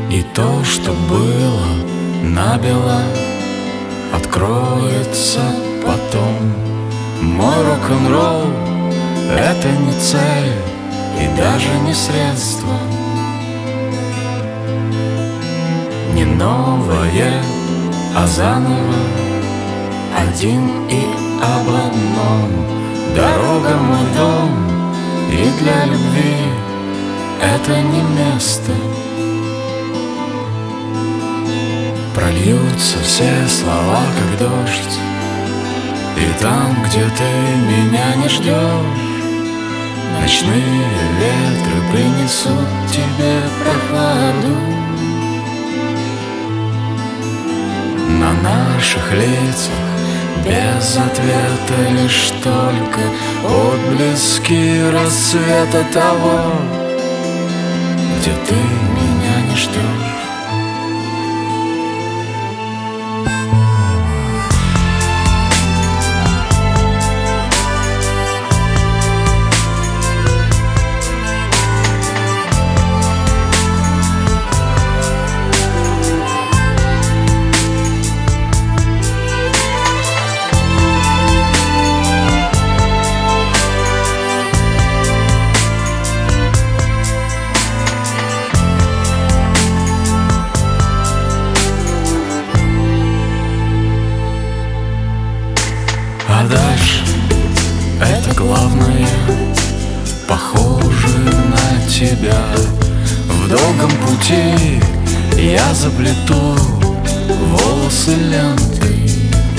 И то, что было набело, откроется потом. Мой рок-н-ролл — это не цель и даже не средство, не новое, а заново, один и об одном. Дорога — мой дом, и для любви это не место. Прольются все слова, как дождь, и там, где ты меня не ждешь, ночные ветры принесут тебе прохладу. На наших лицах без ответа лишь только отблески рассвета того, где ты меня не ждешь. А дальше это главное, похоже на тебя. В долгом пути я заплету волосы лентой,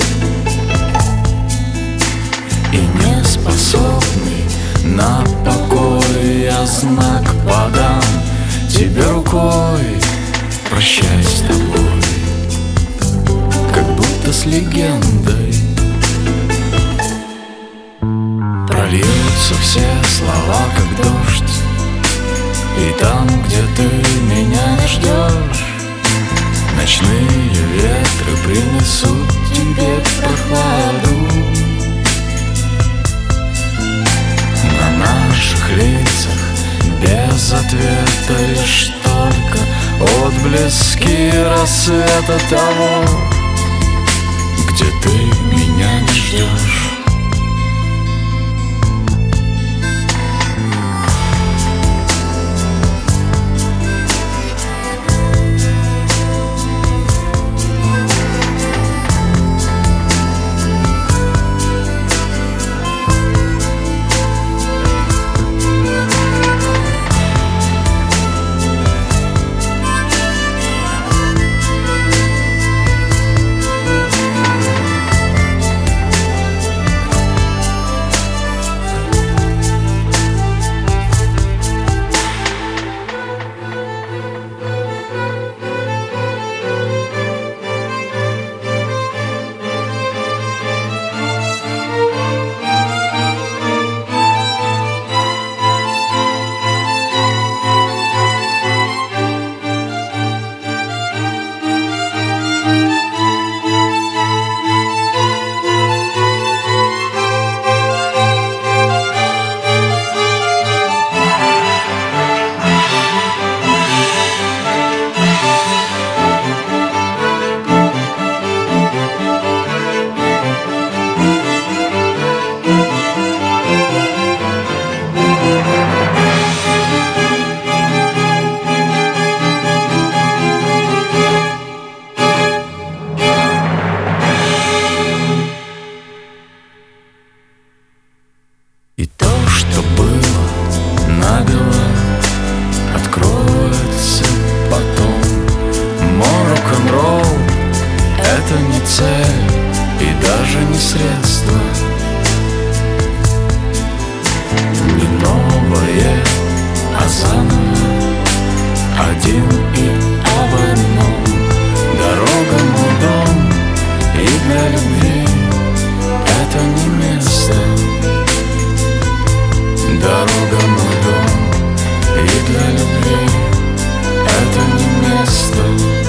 и не способный на покой я знак подам тебе рукой. Прощай с тобой, как будто с легендой. Прольются все слова, как дождь, и там, где ты меня не ждешь, ночные ветры принесут тебе прохладу. На наших лицах без ответа лишь только отблески рассвета того, где ты меня не ждешь. И то, что было набело, откроется потом. Мой рок-н-ролл — это не цель и даже не средство, не новое, а заново, один и об одном. Дорога — мой дом, и для любви это не место. Дорога — мой дом, и для любви это не место.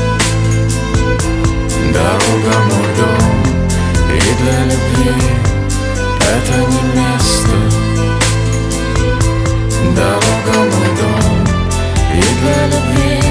Дорога — мой дом, и для любви это не место. Дорога — мой дом, и для любви